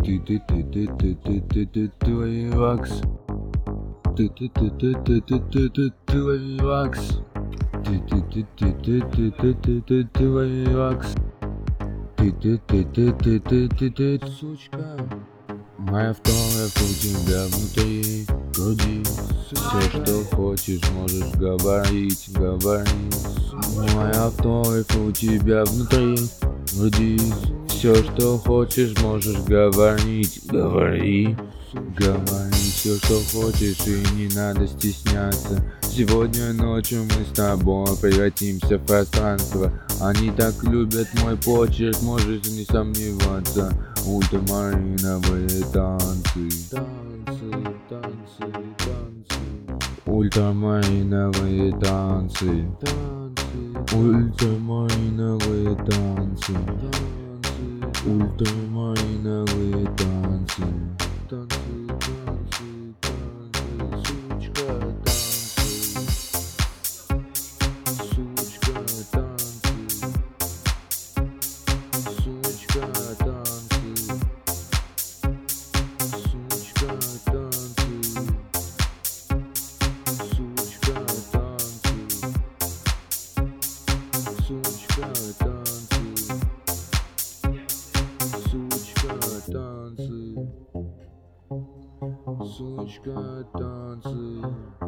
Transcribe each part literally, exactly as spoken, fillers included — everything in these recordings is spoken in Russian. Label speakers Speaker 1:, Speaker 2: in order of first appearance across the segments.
Speaker 1: Ты ты ты ты ты ты ты ты твой вакс. Ты ты ты ты ты ты ты ты твой вакс. Ты ты ты ты ты ты ты ты ты твой вакс. Ты ты ты ты ты ты ты ты сучка. Моя автограф у тебя внутри груди. Все, что хочешь, можешь говорить, говорить. Мой автограф у тебя внутри груди. Все, что хочешь, можешь говорить, говори. Говори все, что хочешь, и не надо стесняться. Сегодня ночью мы с тобой превратимся в пространство. Они так любят мой почерк, можешь не сомневаться. Ультрамариновые танцы, танцы, танцы, танцы. Ультрамариновые танцы, танцы. Ультрамариновые танцы, танцы. Ультрамариновые танцы, танцы, танцы, танцы. Сучка, танцы, сучка, танцы, сучка, танцы, сучка, танцы, сучка, танцы, сучка, танцы, сучка, танцы, сучка, танцы,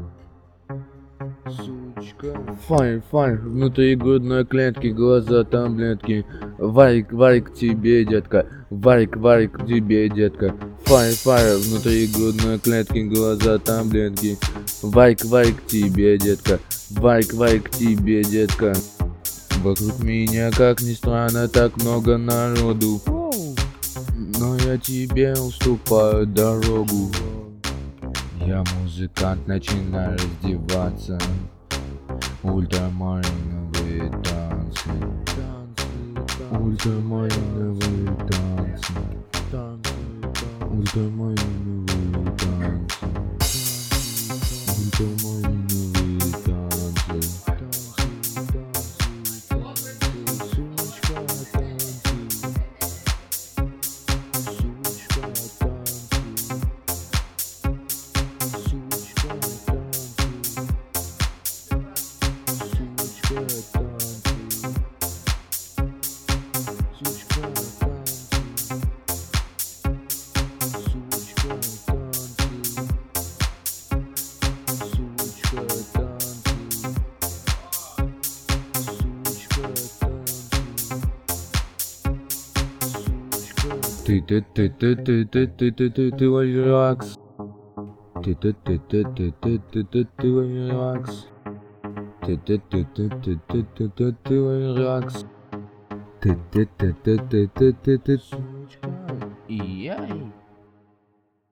Speaker 1: сучка. Файн, файн, внутри грудной клетки, глаза таблетки. Варик, варик тебе, детка, варик, варик тебе, детка. Файн, файн, внутри грудной клетки, глаза таблетки. Варик, варик тебе, детка, варик, варик тебе, детка. Вокруг меня, как ни странно, так много народу, но я тебе уступаю дорогу. Я музыкант, начинаю раздеваться. Ультрамариновые танцы, ультрамариновые танцы, ультрамариновые танцы, ультрамариновые танцы. Ты ты ты ты ты ты ты ты ты ты релакс. Ты ты ты ты ты ты ты ты ты релакс. Ты ты ты ты ты ты ты ты ты релакс. Ты ты ты ты ты ты ты ты сучка. Яй.